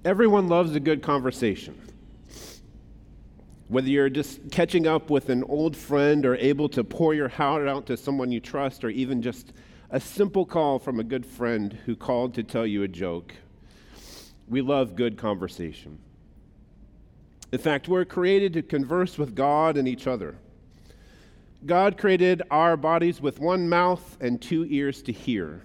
Everyone loves a good conversation. Whether you're just catching up with an old friend or able to pour your heart out to someone you trust, or even just a simple call from a good friend who called to tell you a joke, we love good conversation. In fact, we're created to converse with God and each other. God created our bodies with one mouth and two ears to hear.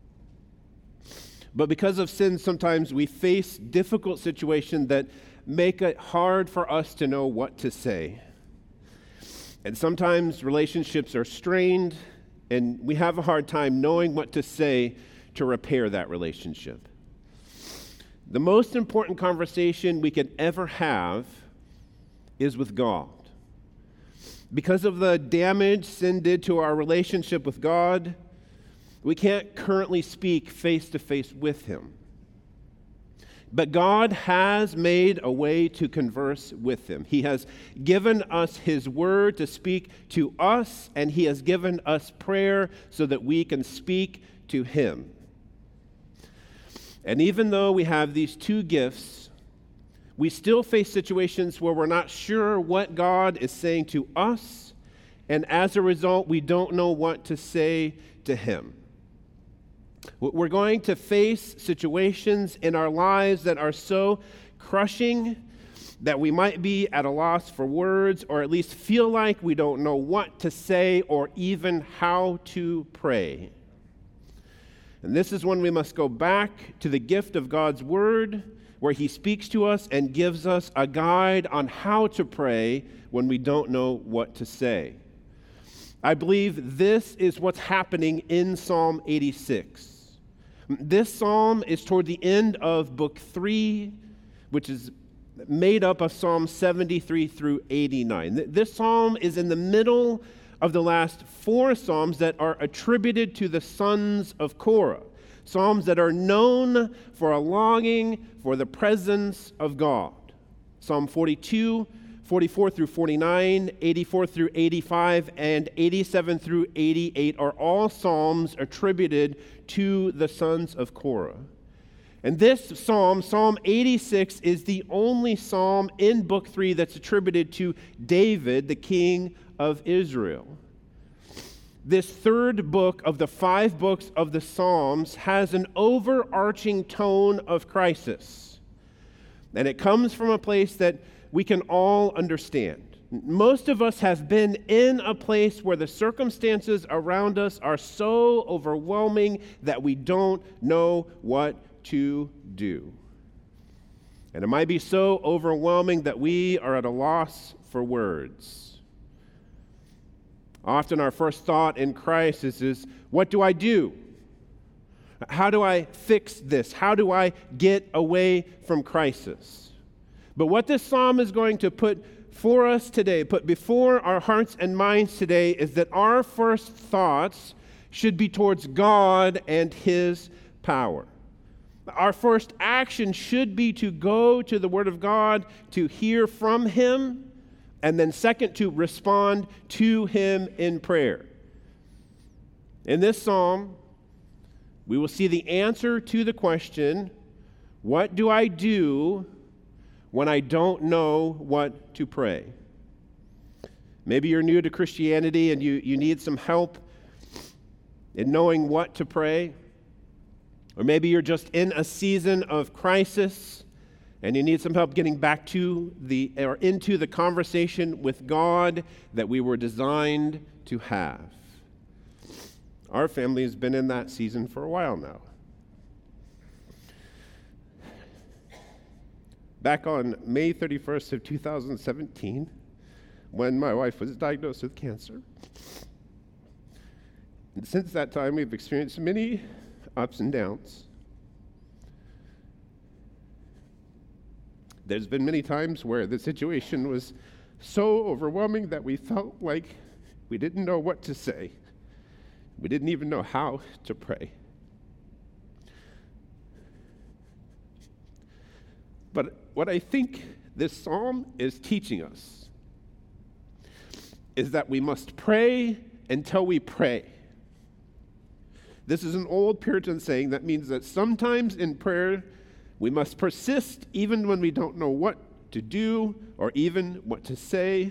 But because of sin, sometimes we face difficult situations that make it hard for us to know what to say. And sometimes relationships are strained, and we have a hard time knowing what to say to repair that relationship. The most important conversation we can ever have is with God. Because of the damage sin did to our relationship with God, we can't currently speak face to face with Him. But God has made a way to converse with Him. He has given us His word to speak to us, and He has given us prayer so that we can speak to Him. And even though we have these two gifts, we still face situations where we're not sure what God is saying to us, and as a result, we don't know what to say to Him. We're going to face situations in our lives that are so crushing that we might be at a loss for words, or at least feel like we don't know what to say or even how to pray. And this is when we must go back to the gift of God's word, where He speaks to us and gives us a guide on how to pray when we don't know what to say. I believe this is what's happening in Psalm 86. This psalm is toward the end of Book 3, which is made up of Psalms 73 through 89. This psalm is in the middle of the last four psalms that are attributed to the sons of Korah, psalms that are known for a longing for the presence of God. Psalm 42, 44 through 49, 84 through 85, and 87 through 88 are all psalms attributed to the sons of Korah. And this psalm, Psalm 86, is the only psalm in Book 3 that's attributed to David, the king of Israel. This third book of the 5 books of the Psalms has an overarching tone of crisis. And it comes from a place that we can all understand. Most of us have been in a place where the circumstances around us are so overwhelming that we don't know what to do. And it might be so overwhelming that we are at a loss for words. Often our first thought in crisis is, what do I do? How do I fix this? How do I get away from crisis? But what this psalm is going to put for us today, put before our hearts and minds today, is that our first thoughts should be towards God and His power. Our first action should be to go to the Word of God, to hear from Him, and then second, to respond to Him in prayer. In this psalm, we will see the answer to the question, what do I do when I don't know what to pray? Maybe you're new to Christianity and you need some help in knowing what to pray. Or maybe you're just in a season of crisis and you need some help getting back to into the conversation with God that we were designed to have. Our family has been in that season for a while now. Back on May 31st of 2017, when my wife was diagnosed with cancer. And since that time, we've experienced many ups and downs. There's been many times where the situation was so overwhelming that we felt like we didn't know what to say. We didn't even know how to pray. But what I think this psalm is teaching us is that we must pray until we pray. This is an old Puritan saying that means that sometimes in prayer, We must persist even when we don't know what to do or even what to say.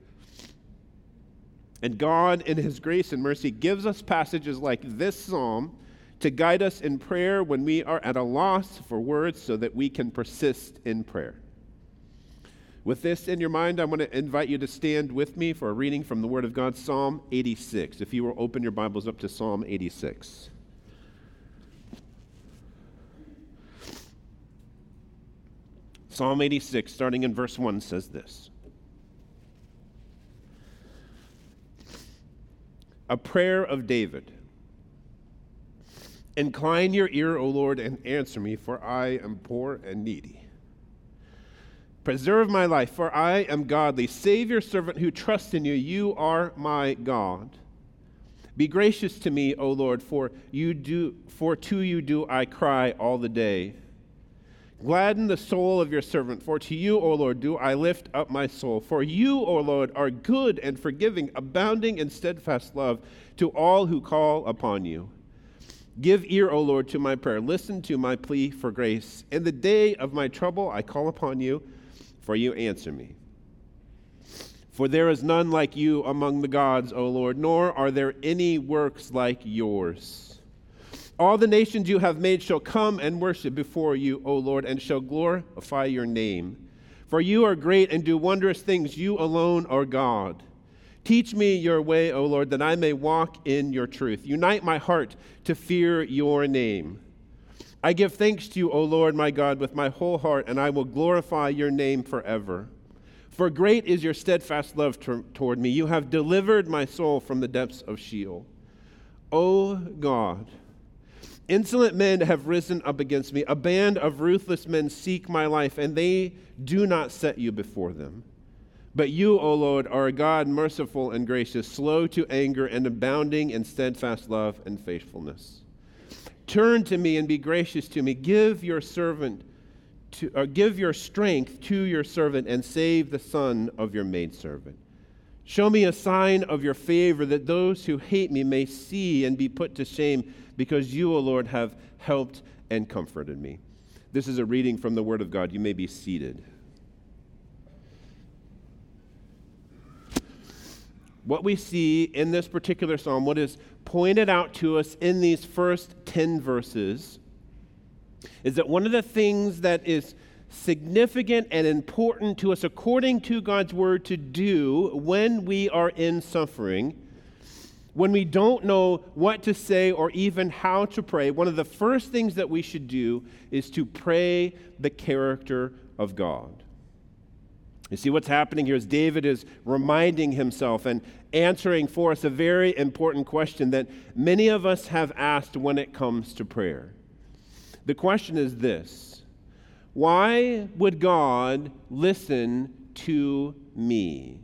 And God, in His grace and mercy, gives us passages like this psalm to guide us in prayer when we are at a loss for words so that we can persist in prayer. With this in your mind, I want to invite you to stand with me for a reading from the Word of God, Psalm 86. If you will open your Bibles up to Psalm 86. Psalm 86, starting in verse 1, says this. A prayer of David. Incline your ear, O Lord, and answer me, for I am poor and needy. Preserve my life, for I am godly. Save your servant who trusts in you. You are my God. Be gracious to me, O Lord, for to you do I cry all the day. Gladden the soul of your servant, for to you, O Lord, do I lift up my soul. For you, O Lord, are good and forgiving, abounding in steadfast love to all who call upon you. Give ear, O Lord, to my prayer. Listen to my plea for grace. In the day of my trouble I call upon you, for you answer me. For there is none like you among the gods, O Lord, nor are there any works like yours. All the nations you have made shall come and worship before you, O Lord, and shall glorify your name. For you are great and do wondrous things. You alone are God. Teach me your way, O Lord, that I may walk in your truth. Unite my heart to fear your name. I give thanks to you, O Lord, my God, with my whole heart, and I will glorify your name forever. For great is your steadfast love toward me. You have delivered my soul from the depths of Sheol. O God, insolent men have risen up against me. A band of ruthless men seek my life, and they do not set you before them. But you, O Lord, are a God merciful and gracious, slow to anger and abounding in steadfast love and faithfulness. Turn to me and be gracious to me. Give your strength to your servant and save the son of your maidservant. Show me a sign of your favor that those who hate me may see and be put to shame, because you, O Lord, have helped and comforted me. This is a reading from the Word of God. You may be seated. What we see in this particular psalm, what is pointed out to us in these first 10 verses, is that one of the things that is significant and important to us according to God's word to do when we are in suffering, when we don't know what to say or even how to pray, one of the first things that we should do is to pray the character of God. You see, what's happening here is David is reminding himself and answering for us a very important question that many of us have asked when it comes to prayer. The question is this: why would God listen to me?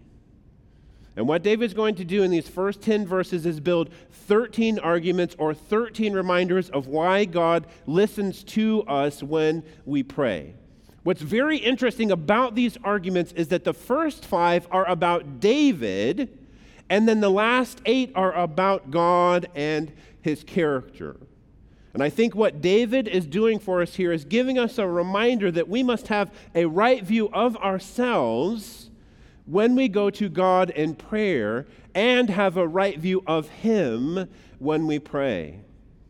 And what David's going to do in these first 10 verses is build 13 arguments or 13 reminders of why God listens to us when we pray. What's very interesting about these arguments is that the first 5 are about David, and then the last 8 are about God and his character. And I think what David is doing for us here is giving us a reminder that we must have a right view of ourselves when we go to God in prayer, and have a right view of Him when we pray.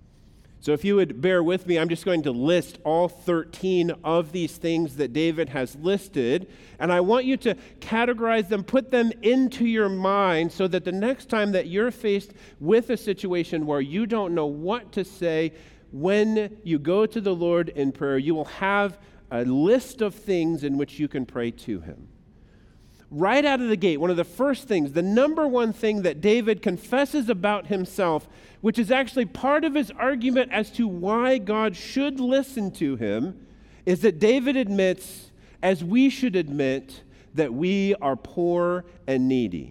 So if you would bear with me, I'm just going to list all 13 of these things that David has listed, and I want you to categorize them, put them into your mind so that the next time that you're faced with a situation where you don't know what to say, when you go to the Lord in prayer, you will have a list of things in which you can pray to Him. Right out of the gate, one of the first things, the number one thing that David confesses about himself, which is actually part of his argument as to why God should listen to him, is that David admits, as we should admit, that we are poor and needy.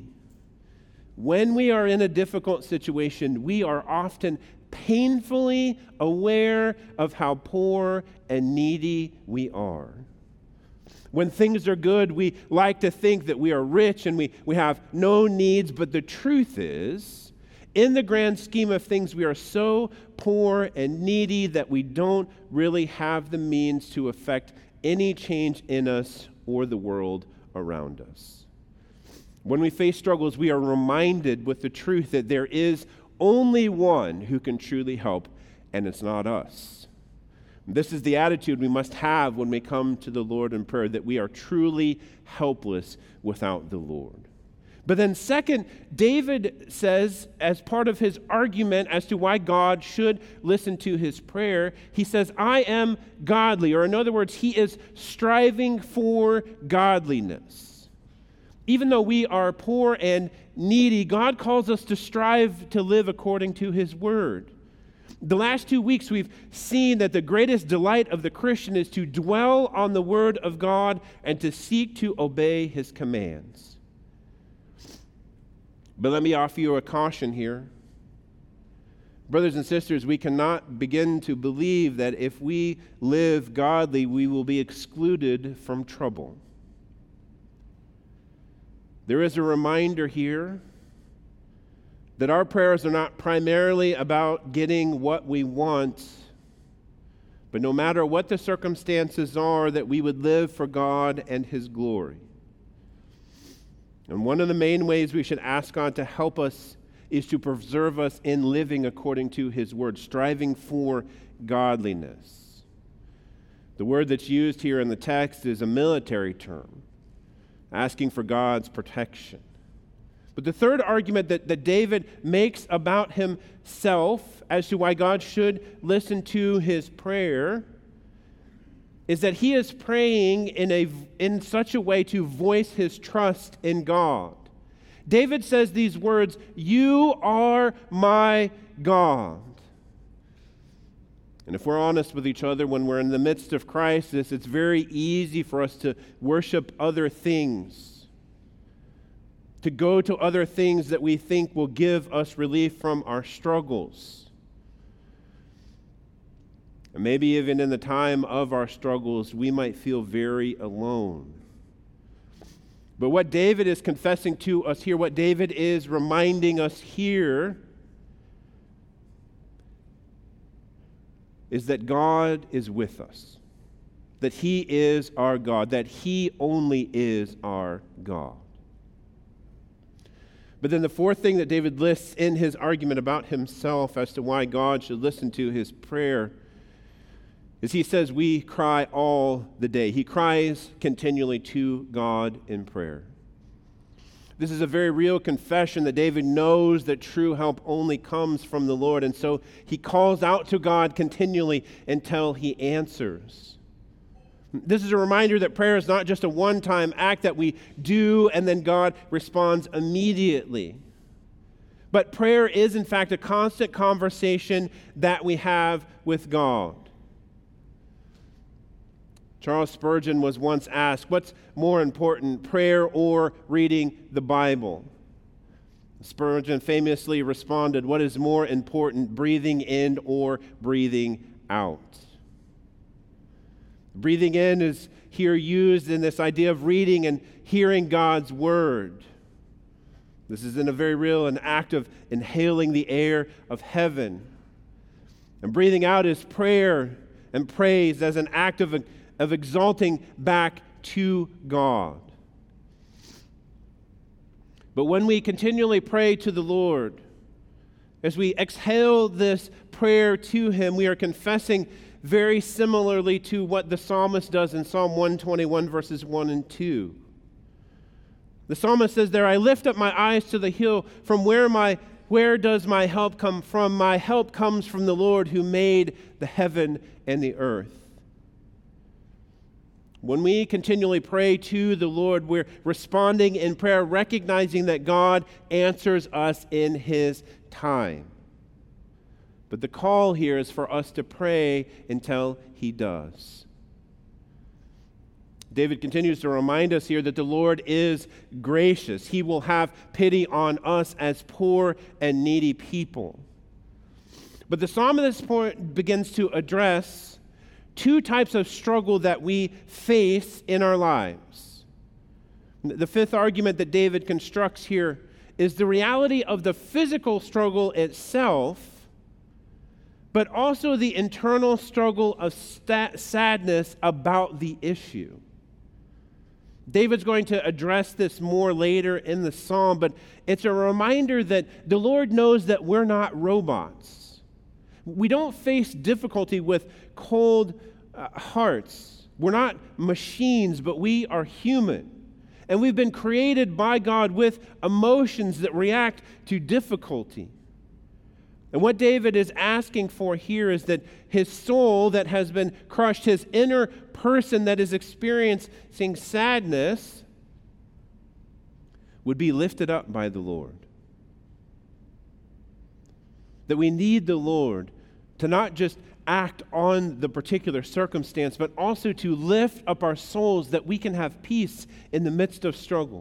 When we are in a difficult situation, we are often painfully aware of how poor and needy we are. When things are good, we like to think that we are rich and we have no needs, but the truth is, in the grand scheme of things, we are so poor and needy that we don't really have the means to affect any change in us or the world around us. When we face struggles, we are reminded with the truth that there is only one who can truly help, and it's not us. This is the attitude we must have when we come to the Lord in prayer, that we are truly helpless without the Lord. But then second, David says, as part of his argument as to why God should listen to his prayer, he says, I am godly, or in other words, he is striving for godliness. Even though we are poor and needy, God calls us to strive to live according to his word. The last 2 weeks, we've seen that the greatest delight of the Christian is to dwell on the word of God and to seek to obey his commands. But let me offer you a caution here. Brothers and sisters, we cannot begin to believe that if we live godly, we will be excluded from trouble. There is a reminder here that our prayers are not primarily about getting what we want, but no matter what the circumstances are, that we would live for God and his glory. And one of the main ways we should ask God to help us is to preserve us in living according to his word, striving for godliness. The word that's used here in the text is a military term, asking for God's protection. But the third argument that David makes about himself as to why God should listen to his prayer is that he is praying in such a way to voice his trust in God. David says these words, "You are my God." And if we're honest with each other, when we're in the midst of crisis, it's very easy for us to worship other things, to go to other things that we think will give us relief from our struggles. And maybe even in the time of our struggles, we might feel very alone. But what David is confessing to us here, what David is reminding us here, is that God is with us, that he is our God, that he only is our God. But then the fourth thing that David lists in his argument about himself as to why God should listen to his prayer is he says we cry all the day. He cries continually to God in prayer. This is a very real confession that David knows that true help only comes from the Lord, and so he calls out to God continually until he answers. This is a reminder that prayer is not just a one-time act that we do and then God responds immediately. But prayer is, in fact, a constant conversation that we have with God. Charles Spurgeon was once asked, what's more important, prayer or reading the Bible? Spurgeon famously responded, what is more important, breathing in or breathing out? Breathing in is here used in this idea of reading and hearing God's word. This is in a very real an act of inhaling the air of heaven. And breathing out is prayer and praise as an act of exalting back to God. But when we continually pray to the Lord, as we exhale this prayer to him, we are confessing very similarly to what the psalmist does in Psalm 121, verses 1 and 2. The psalmist says there, I lift up my eyes to the hill, from where does my help come from? My help comes from the Lord who made the heaven and the earth. When we continually pray to the Lord, we're responding in prayer, recognizing that God answers us in his time. But the call here is for us to pray until he does. David continues to remind us here that the Lord is gracious. He will have pity on us as poor and needy people. But the psalm at this point begins to address two types of struggle that we face in our lives. The fifth argument that David constructs here is the reality of the physical struggle itself, but also the internal struggle of sadness about the issue. David's going to address this more later in the psalm, but it's a reminder that the Lord knows that we're not robots. We don't face difficulty with cold hearts. We're not machines, but we are human. And we've been created by God with emotions that react to difficulty. And what David is asking for here is that his soul that has been crushed, his inner person that is experiencing sadness, would be lifted up by the Lord. That we need the Lord to not just act on the particular circumstance, but also to lift up our souls that we can have peace in the midst of struggle.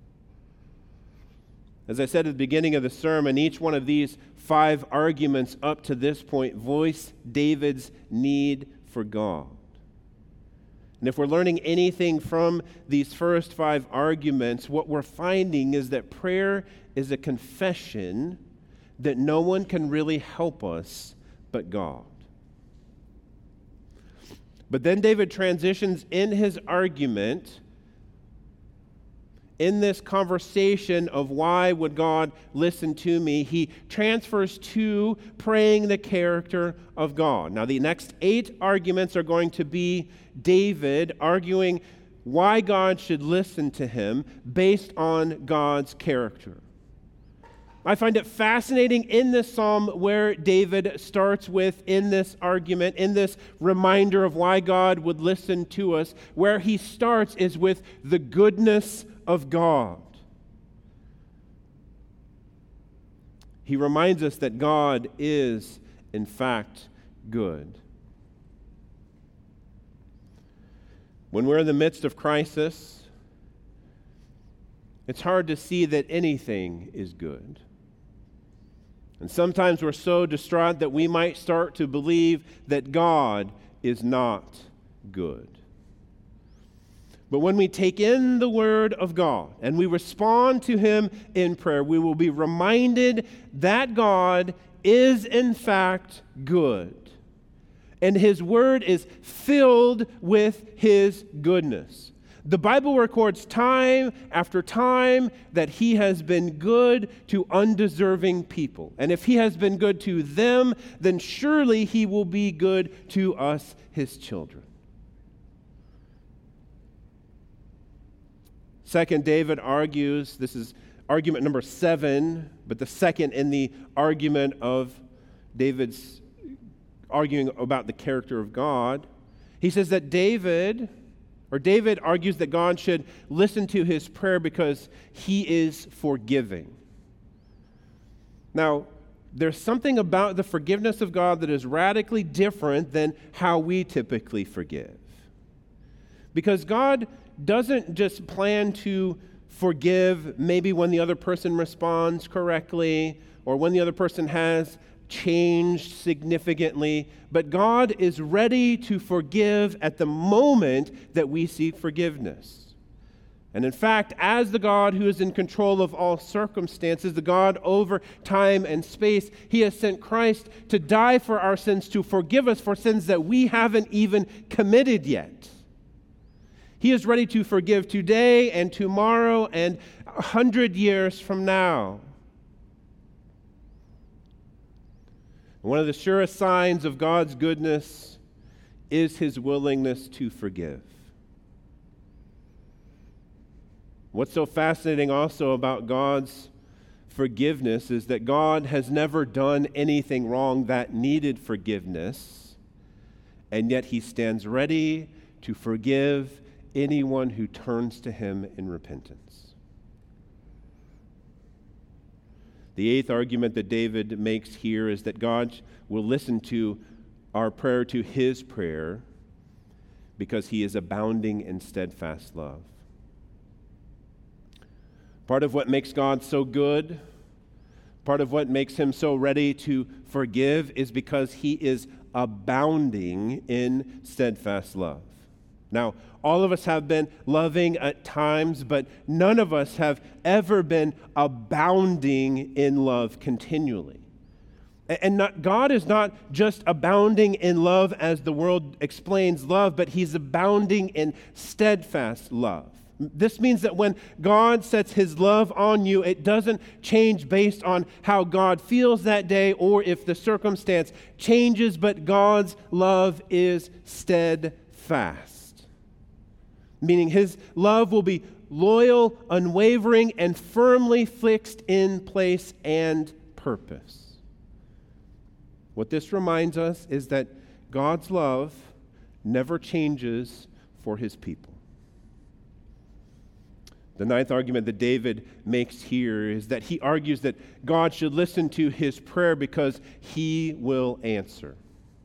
As I said at the beginning of the sermon, each one of these 5 arguments up to this point voice David's need for God. And if we're learning anything from these first 5 arguments, what we're finding is that prayer is a confession that no one can really help us but God. But then David transitions in his argument, in this conversation of why would God listen to me, he transfers to praying the character of God. Now, the next 8 arguments are going to be David arguing why God should listen to him based on God's character. I find it fascinating in this psalm where David starts with, in this argument, in this reminder of why God would listen to us, where he starts is with the goodness of God. He reminds us that God is, in fact, good. When we're in the midst of crisis, it's hard to see that anything is good. And sometimes we're so distraught that we might start to believe that God is not good. But when we take in the Word of God and we respond to Him in prayer, we will be reminded that God is in fact good. And His Word is filled with His goodness. The Bible records time after time that He has been good to undeserving people. And if He has been good to them, then surely He will be good to us, His children. Second, David argues, this is argument number 7, but the second in the argument of David's arguing about the character of God. He says that David argues that God should listen to his prayer because he is forgiving. Now, there's something about the forgiveness of God that is radically different than how we typically forgive. Because God doesn't just plan to forgive maybe when the other person responds correctly or when the other person has changed significantly, but God is ready to forgive at the moment that we seek forgiveness. And in fact, as the God who is in control of all circumstances, the God over time and space, He has sent Christ to die for our sins, to forgive us for sins that we haven't even committed yet. He is ready to forgive today and tomorrow and 100 years from now. One of the surest signs of God's goodness is His willingness to forgive. What's so fascinating also about God's forgiveness is that God has never done anything wrong that needed forgiveness, and yet He stands ready to forgive anyone who turns to Him in repentance. The 8th argument that David makes here is that God will listen to our prayer, to His prayer, because He is abounding in steadfast love. Part of what makes God so good, part of what makes Him so ready to forgive is because He is abounding in steadfast love. Now, all of us have been loving at times, but none of us have ever been abounding in love continually. God is not just abounding in love as the world explains love, but he's abounding in steadfast love. This means that when God sets his love on you, it doesn't change based on how God feels that day or if the circumstance changes, but God's love is steadfast. Meaning his love will be loyal, unwavering, and firmly fixed in place and purpose. What this reminds us is that God's love never changes for his people. The ninth argument that David makes here is that he argues that God should listen to his prayer because he will answer.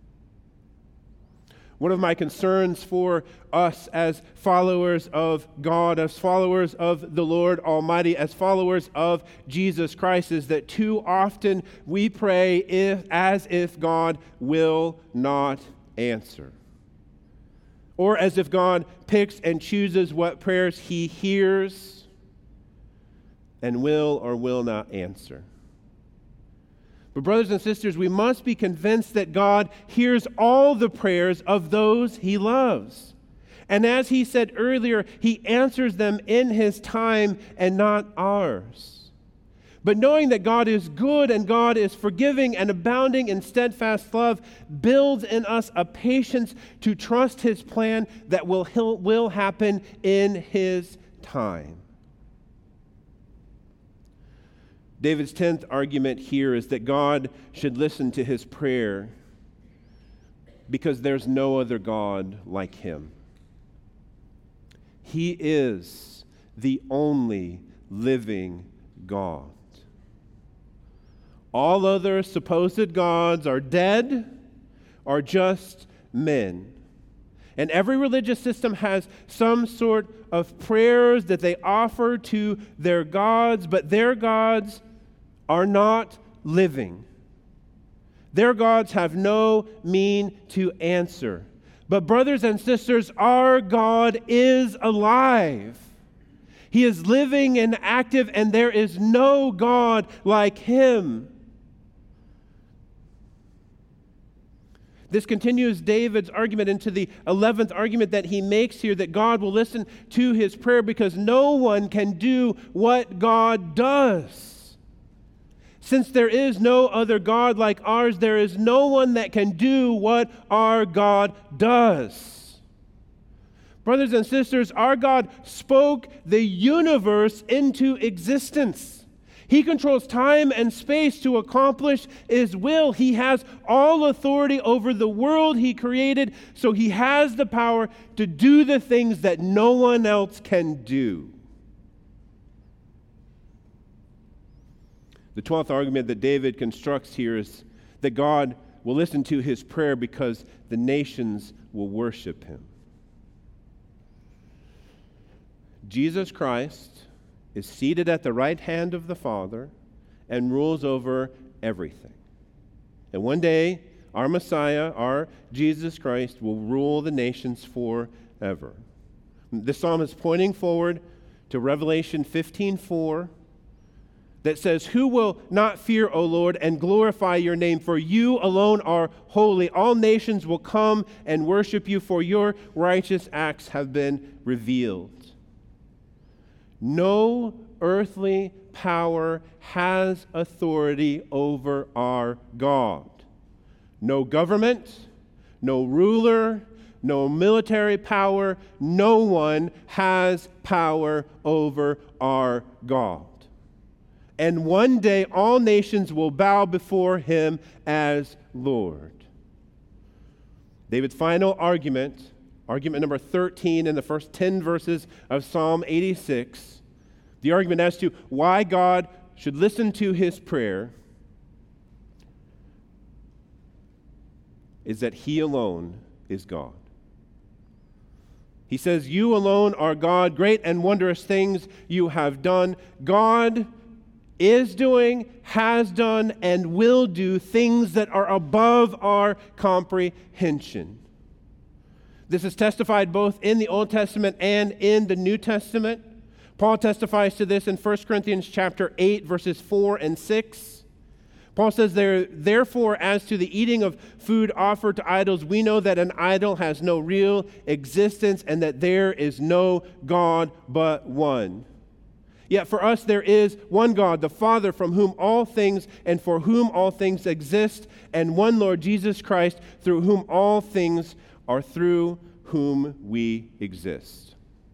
One of my concerns for us as followers of God, as followers of the Lord Almighty, as followers of Jesus Christ, is that too often we pray as if God will not answer. Or as if God picks and chooses what prayers he hears and will or will not answer. But brothers and sisters, we must be convinced that God hears all the prayers of those he loves. And as he said earlier, he answers them in his time and not ours. But knowing that God is good and God is forgiving and abounding in steadfast love builds in us a patience to trust his plan that will happen in his time. David's 10th argument here is that God should listen to his prayer because there's no other God like him. He is the only living God. All other supposed gods are dead, are just men. And every religious system has some sort of prayers that they offer to their gods, but their gods are not living. Their gods have no mean to answer. But brothers and sisters, our God is alive. He is living and active, and there is no God like him. This continues David's argument into the 11th argument that he makes here, that God will listen to his prayer because no one can do what God does. Since there is no other God like ours, there is no one that can do what our God does. Brothers and sisters, our God spoke the universe into existence. He controls time and space to accomplish his will. He has all authority over the world he created, so he has the power to do the things that no one else can do. The 12th argument that David constructs here is that God will listen to his prayer because the nations will worship him. Jesus Christ is seated at the right hand of the Father and rules over everything. And one day, our Messiah, our Jesus Christ, will rule the nations forever. This psalm is pointing forward to Revelation 15:4 that says, "Who will not fear, O Lord, and glorify your name? For you alone are holy. All nations will come and worship you, for your righteous acts have been revealed." No earthly power has authority over our God. No government, no ruler, no military power, no one has power over our God. And one day all nations will bow before him as Lord. David's final argument, argument number 13 in the first 10 verses of Psalm 86, the argument as to why God should listen to his prayer is that he alone is God. He says, "You alone are God, great and wondrous things you have done." God is doing, has done, and will do things that are above our comprehension. This is testified both in the Old Testament and in the New Testament. Paul testifies to this in 1 Corinthians chapter 8, verses 4 and 6. Paul says, therefore, as to the eating of food offered to idols, we know that an idol has no real existence and that there is no God but one. Yet for us there is one God, the Father, from whom all things and for whom all things exist, and one Lord Jesus Christ, through whom all things are, through whom we exist.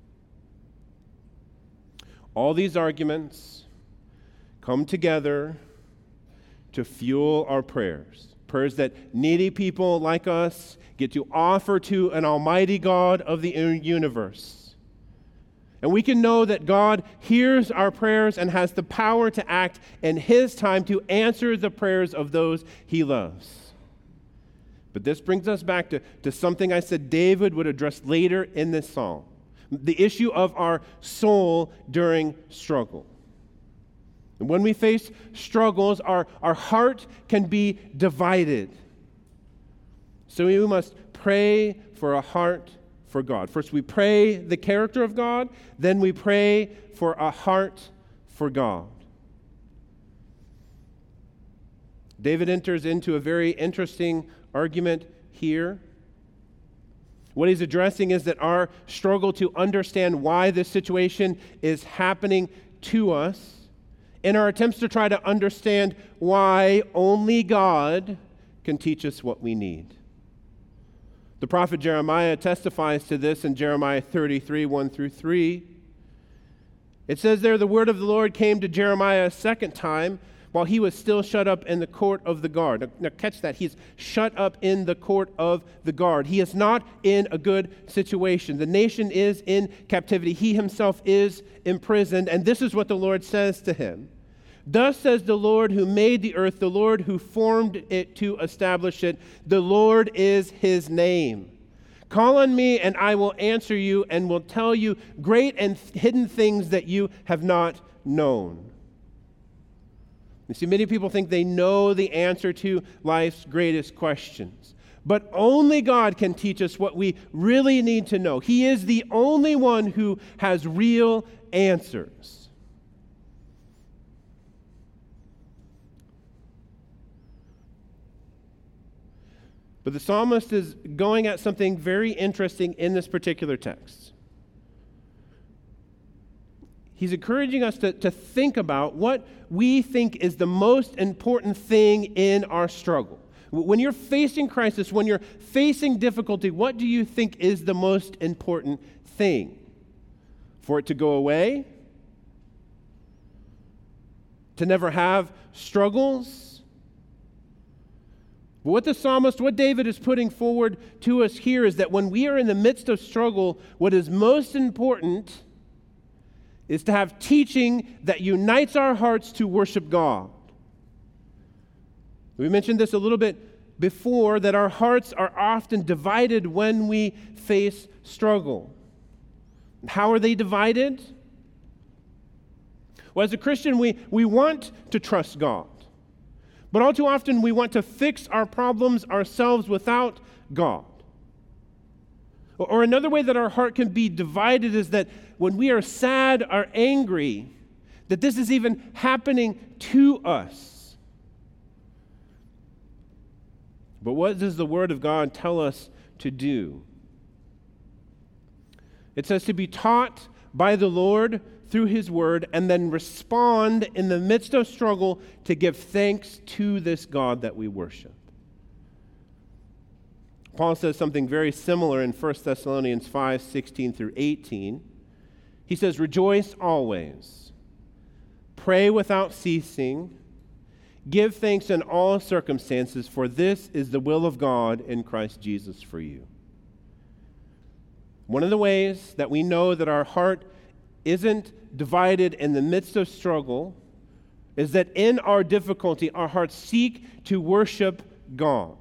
All these arguments come together to fuel our prayers. Prayers that needy people like us get to offer to an almighty God of the universe. And we can know that God hears our prayers and has the power to act in His time to answer the prayers of those He loves. But this brings us back to something I said David would address later in this psalm. The issue of our soul during struggle. And when we face struggles, our heart can be divided. So we must pray for a heart for God. First, we pray the character of God. Then we pray for a heart for God. David enters into a very interesting argument here. What he's addressing is that our struggle to understand why this situation is happening to us, in our attempts to try to understand why only God can teach us what we need. The prophet Jeremiah testifies to this in Jeremiah 33, 1 through 3. It says there, the word of the Lord came to Jeremiah a second time while he was still shut up in the court of the guard. Now catch that. He's shut up in the court of the guard. He is not in a good situation. The nation is in captivity. He himself is imprisoned. And this is what the Lord says to him. Thus says the Lord who made the earth, the Lord who formed it to establish it. The Lord is His name. Call on me and I will answer you and will tell you great and hidden things that you have not known. You see, many people think they know the answer to life's greatest questions. But only God can teach us what we really need to know. He is the only one who has real answers. But the psalmist is going at something very interesting in this particular text. He's encouraging us to think about what we think is the most important thing in our struggle. When you're facing crisis, when you're facing difficulty, what do you think is the most important thing? For it to go away? To never have struggles? But what David is putting forward to us here is that when we are in the midst of struggle, what is most important is to have teaching that unites our hearts to worship God. We mentioned this a little bit before, that our hearts are often divided when we face struggle. How are they divided? Well, as a Christian, we want to trust God. But all too often, we want to fix our problems ourselves without God. Or another way that our heart can be divided is that when we are sad or angry, that this is even happening to us. But what does the Word of God tell us to do? It says to be taught by the Lord through His Word, and then respond in the midst of struggle to give thanks to this God that we worship. Paul says something very similar in 1 Thessalonians 5, 16 through 18. He says, rejoice always, pray without ceasing, give thanks in all circumstances, for this is the will of God in Christ Jesus for you. One of the ways that we know that our heart isn't divided in the midst of struggle is that in our difficulty, our hearts seek to worship God.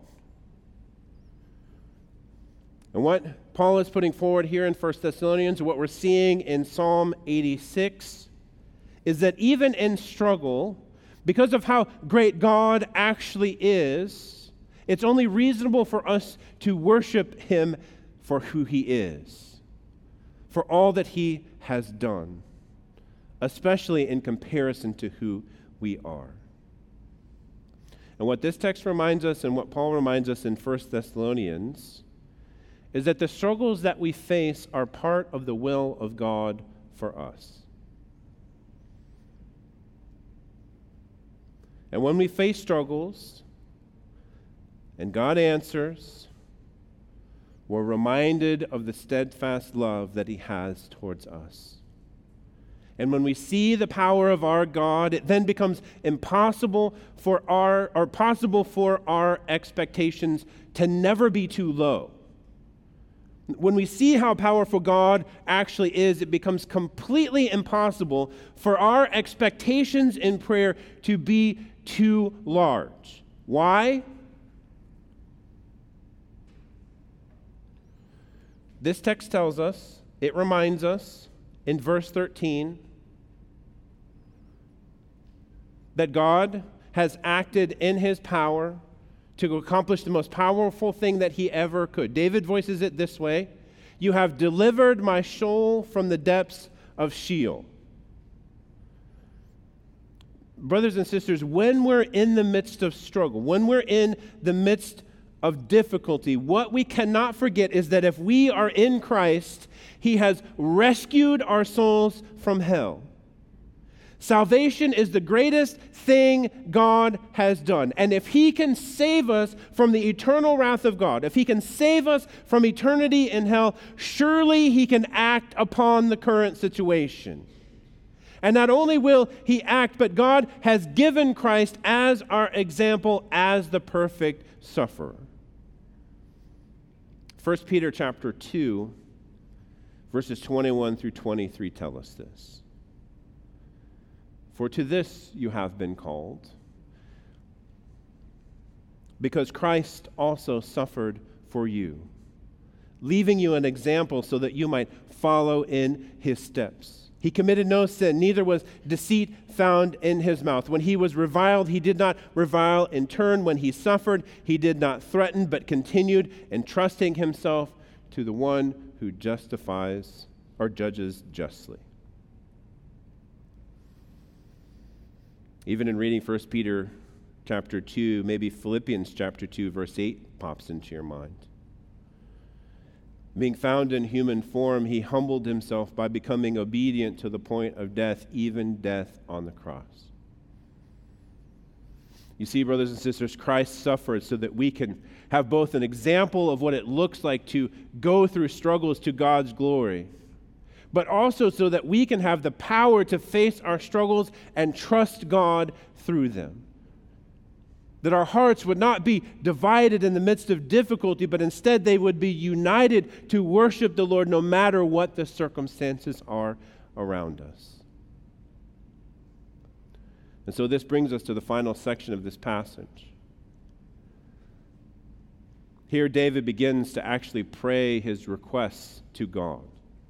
And what Paul is putting forward here in 1 Thessalonians, what we're seeing in Psalm 86, is that even in struggle, because of how great God actually is, it's only reasonable for us to worship Him for who he is, for all that he has done, especially in comparison to who we are. And what this text reminds us and what Paul reminds us in 1 Thessalonians is that the struggles that we face are part of the will of God for us. And when we face struggles and God answers, we're reminded of the steadfast love that he has towards us. And when we see the power of our God, it then becomes possible for our expectations to never be too low. When we see how powerful God actually is, it becomes completely impossible for our expectations in prayer to be too large. Why? This text tells us, it reminds us in verse 13 that God has acted in his power to accomplish the most powerful thing that he ever could. David voices it this way: "You have delivered my soul from the depths of Sheol." Brothers and sisters, when we're in the midst of struggle, when we're in the midst of difficulty, what we cannot forget is that if we are in Christ, he has rescued our souls from hell. Salvation is the greatest thing God has done. And if he can save us from the eternal wrath of God, if he can save us from eternity in hell, surely he can act upon the current situation. And not only will he act, but God has given Christ as our example, as the perfect sufferer. 1 Peter chapter 2, verses 21 through 23 tell us this. "For to this you have been called, because Christ also suffered for you, leaving you an example so that you might follow in his steps. He committed no sin, neither was deceit found in his mouth. When he was reviled, he did not revile in turn. When he suffered, he did not threaten, but continued entrusting himself to the one who justifies or judges justly." Even in reading 1 Peter chapter 2, maybe Philippians chapter 2, verse 8 pops into your mind. "Being found in human form, he humbled himself by becoming obedient to the point of death, even death on the cross." You see, brothers and sisters, Christ suffered so that we can have both an example of what it looks like to go through struggles to God's glory, but also so that we can have the power to face our struggles and trust God through them. That our hearts would not be divided in the midst of difficulty, but instead they would be united to worship the Lord no matter what the circumstances are around us. And so this brings us to the final section of this passage. Here David begins to actually pray his requests to God.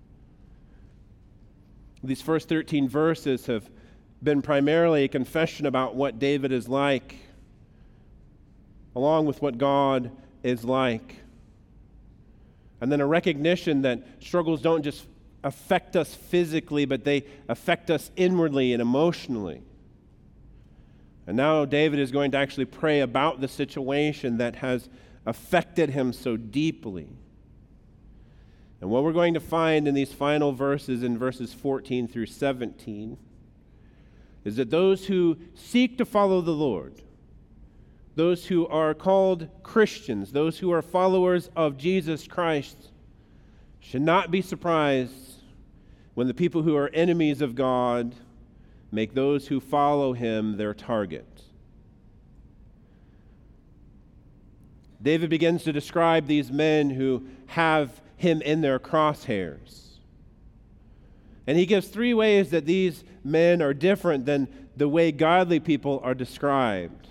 These first 13 verses have been primarily a confession about what David is like, along with what God is like. And then a recognition that struggles don't just affect us physically, but they affect us inwardly and emotionally. And now David is going to actually pray about the situation that has affected him so deeply. And what we're going to find in these final verses, in verses 14 through 17, is that those who seek to follow the Lord, those who are called Christians, those who are followers of Jesus Christ, should not be surprised when the people who are enemies of God make those who follow him their target. David begins to describe these men who have him in their crosshairs. And he gives three ways that these men are different than the way godly people are described.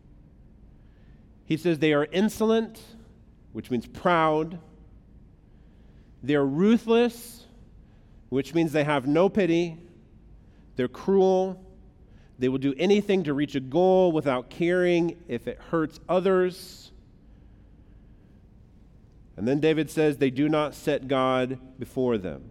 He says they are insolent, which means proud. They're ruthless, which means they have no pity. They're cruel. They will do anything to reach a goal without caring if it hurts others. And then David says they do not set God before them,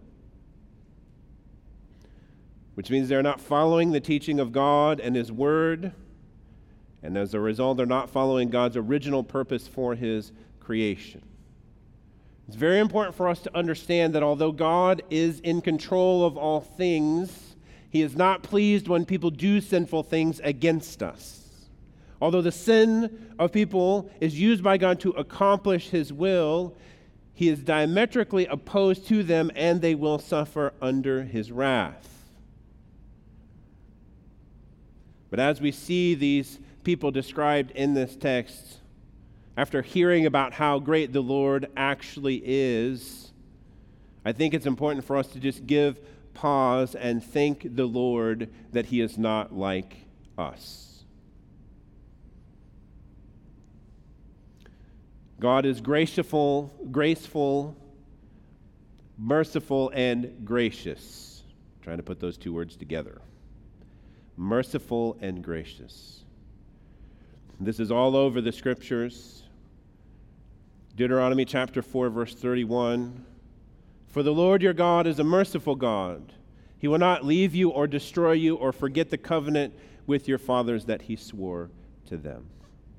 which means they're not following the teaching of God and His Word, and as a result, they're not following God's original purpose for His creation. It's very important for us to understand that although God is in control of all things, He is not pleased when people do sinful things against us. Although the sin of people is used by God to accomplish His will, He is diametrically opposed to them, and they will suffer under His wrath. But as we see these people described in this text, after hearing about how great the Lord actually is, I think it's important for us to just give pause and thank the Lord that He is not like us. God is graceful, merciful, and gracious. I'm trying to put those two words together. Merciful and gracious. This is all over the Scriptures. Deuteronomy chapter 4, verse 31. For the Lord your God is a merciful God. He will not leave you or destroy you or forget the covenant with your fathers that He swore to them.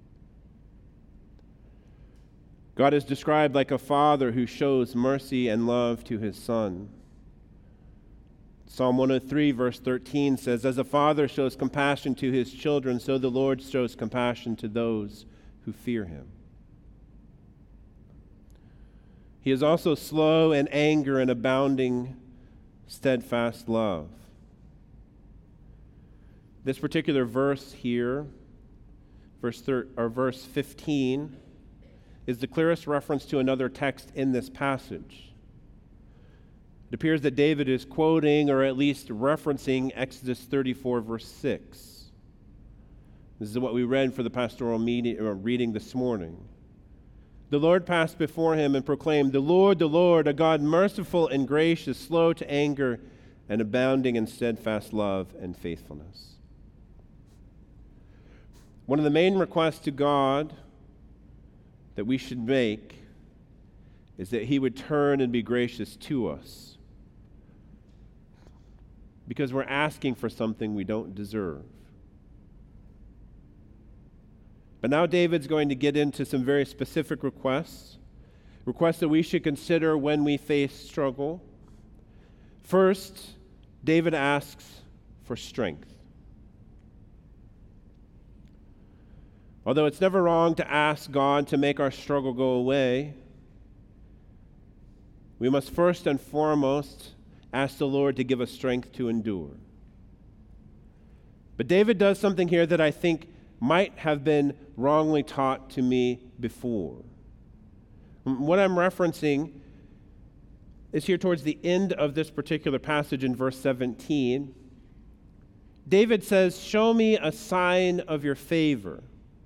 God is described like a father who shows mercy and love to His Son. Psalm 103, verse 13 says, as a father shows compassion to his children, so the Lord shows compassion to those who fear Him. He is also slow in anger and abounding steadfast love. This particular verse here, verse 15, is the clearest reference to another text in this passage. It appears that David is quoting or at least referencing Exodus 34, verse 6. This is what we read for the pastoral reading this morning. The Lord passed before him and proclaimed, the Lord, a God merciful and gracious, slow to anger, and abounding in steadfast love and faithfulness. One of the main requests to God that we should make is that He would turn and be gracious to us, because we're asking for something we don't deserve. But now David's going to get into some very specific requests that we should consider when we face struggle. First, David asks for strength. Although it's never wrong to ask God to make our struggle go away, we must first and foremost ask the Lord to give us strength to endure. But David does something here that I think might have been wrongly taught to me before. What I'm referencing is here towards the end of this particular passage in verse 17. David says, show me a sign of your favor.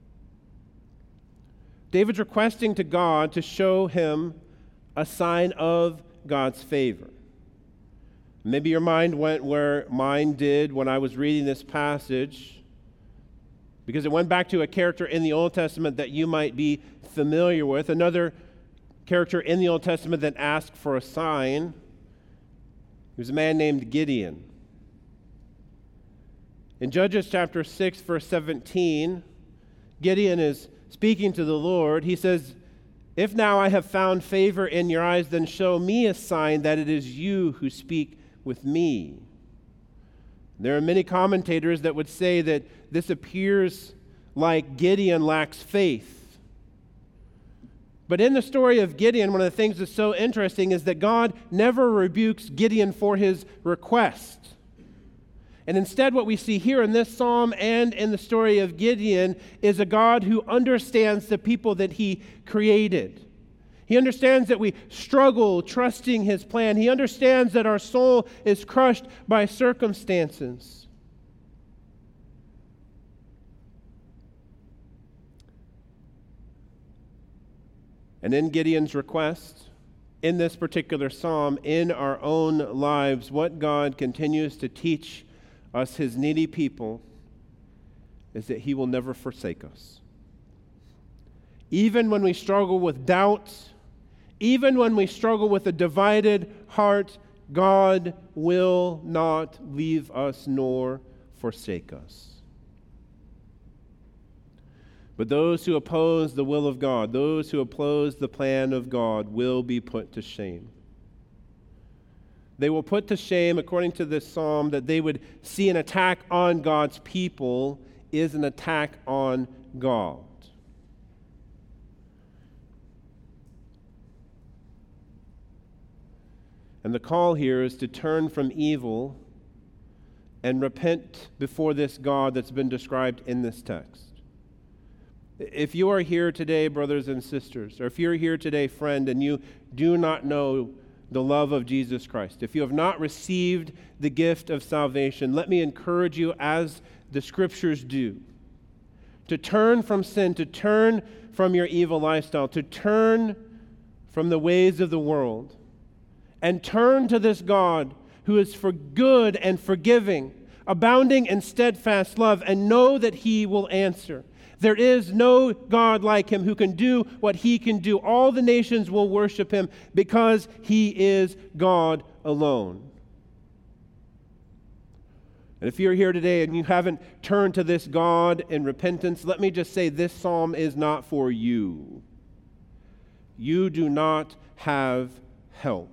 David's requesting to God to show him a sign of God's favor. Maybe your mind went where mine did when I was reading this passage, because it went back to a character in the Old Testament that you might be familiar with, another character in the Old Testament that asked for a sign. He was a man named Gideon. In Judges chapter 6, verse 17, Gideon is speaking to the Lord. He says, if now I have found favor in your eyes, then show me a sign that it is you who speak with me. There are many commentators that would say that this appears like Gideon lacks faith. But in the story of Gideon, one of the things that's so interesting is that God never rebukes Gideon for his request. And instead, what we see here in this psalm and in the story of Gideon is a God who understands the people that He created. He understands that we struggle trusting His plan. He understands that our soul is crushed by circumstances. And in Gideon's request, in this particular psalm, in our own lives, what God continues to teach us, His needy people, is that He will never forsake us. Even when we struggle with doubt, Even when we struggle with a divided heart, God will not leave us nor forsake us. But those who oppose the will of God, those who oppose the plan of God, will be put to shame. They will put to shame, according to this psalm, that they would see an attack on God's people is an attack on God. And the call here is to turn from evil and repent before this God that's been described in this text. If you are here today, brothers and sisters, or if you're here today, friend, and you do not know the love of Jesus Christ, if you have not received the gift of salvation, let me encourage you, as the Scriptures do, to turn from sin, to turn from your evil lifestyle, to turn from the ways of the world, and turn to this God who is for good and forgiving, abounding in steadfast love, and know that He will answer. There is no God like Him who can do what He can do. All the nations will worship Him because He is God alone. And if you're here today and you haven't turned to this God in repentance, let me just say this psalm is not for you. You do not have help.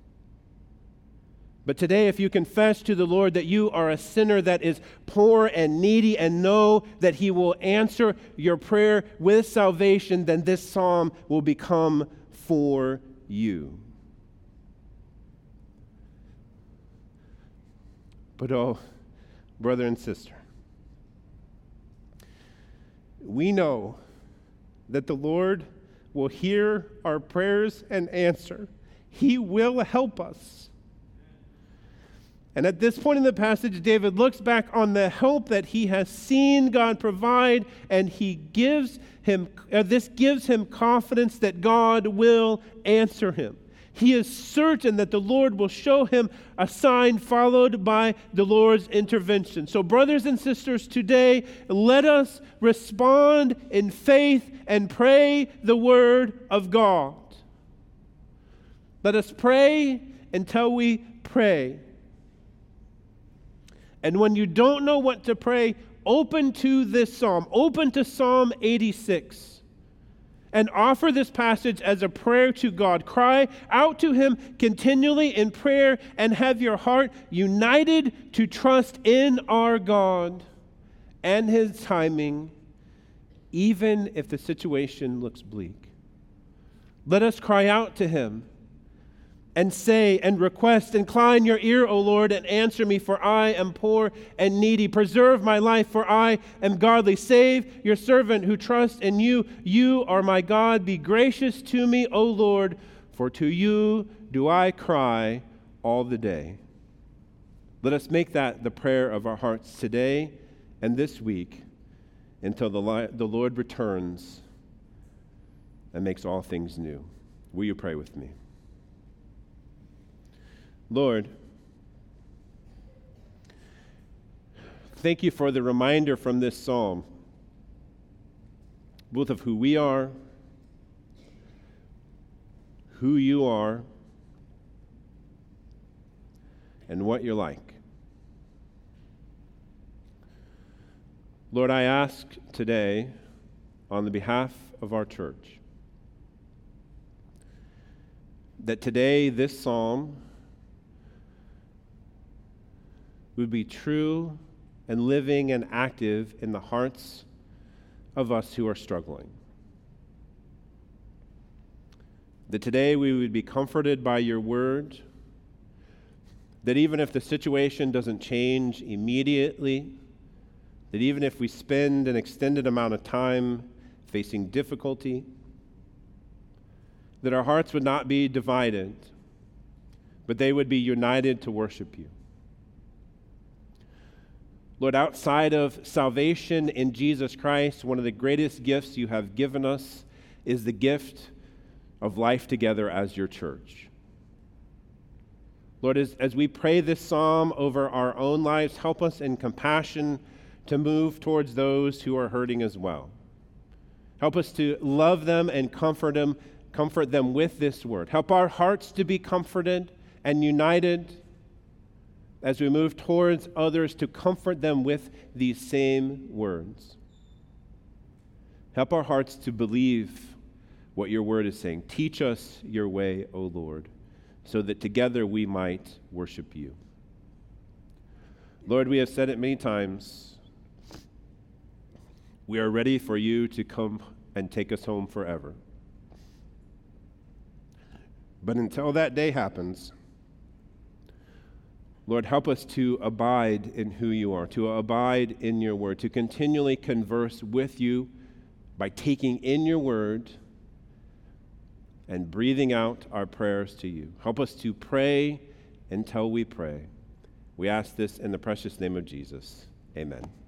But today, if you confess to the Lord that you are a sinner that is poor and needy and know that He will answer your prayer with salvation, then this psalm will become for you. But oh, brother and sister, we know that the Lord will hear our prayers and answer. He will help us. And at this point in the passage, David looks back on the help that he has seen God provide, and this gives him confidence that God will answer him. He is certain that the Lord will show him a sign followed by the Lord's intervention. So, brothers and sisters, today, let us respond in faith and pray the word of God. Let us pray until we pray. And when you don't know what to pray, open to this psalm. Open to Psalm 86. And offer this passage as a prayer to God. Cry out to Him continually in prayer and have your heart united to trust in our God and His timing, even if the situation looks bleak. Let us cry out to Him and say and request, incline your ear, O Lord, and answer me, for I am poor and needy. Preserve my life, for I am godly. Save your servant who trusts in you. You are my God. Be gracious to me, O Lord, for to you do I cry all the day. Let us make that the prayer of our hearts today and this week until the Lord returns and makes all things new. Will you pray with me? Lord, thank you for the reminder from this psalm, both of who we are, who you are, and what you're like. Lord, I ask today on the behalf of our church that today this psalm would be true and living and active in the hearts of us who are struggling. That today we would be comforted by your word, that even if the situation doesn't change immediately, that even if we spend an extended amount of time facing difficulty, that our hearts would not be divided, but they would be united to worship you. Lord, outside of salvation in Jesus Christ, one of the greatest gifts you have given us is the gift of life together as your church. Lord, as we pray this psalm over our own lives, help us in compassion to move towards those who are hurting as well. Help us to love them and comfort Comfort them with this word. Help our hearts to be comforted and united as we move towards others, to comfort them with these same words. Help our hearts to believe what your word is saying. Teach us your way, O Lord, so that together we might worship you. Lord, we have said it many times. We are ready for you to come and take us home forever. But until that day happens, Lord, help us to abide in who you are, to abide in your word, to continually converse with you by taking in your word and breathing out our prayers to you. Help us to pray until we pray. We ask this in the precious name of Jesus. Amen.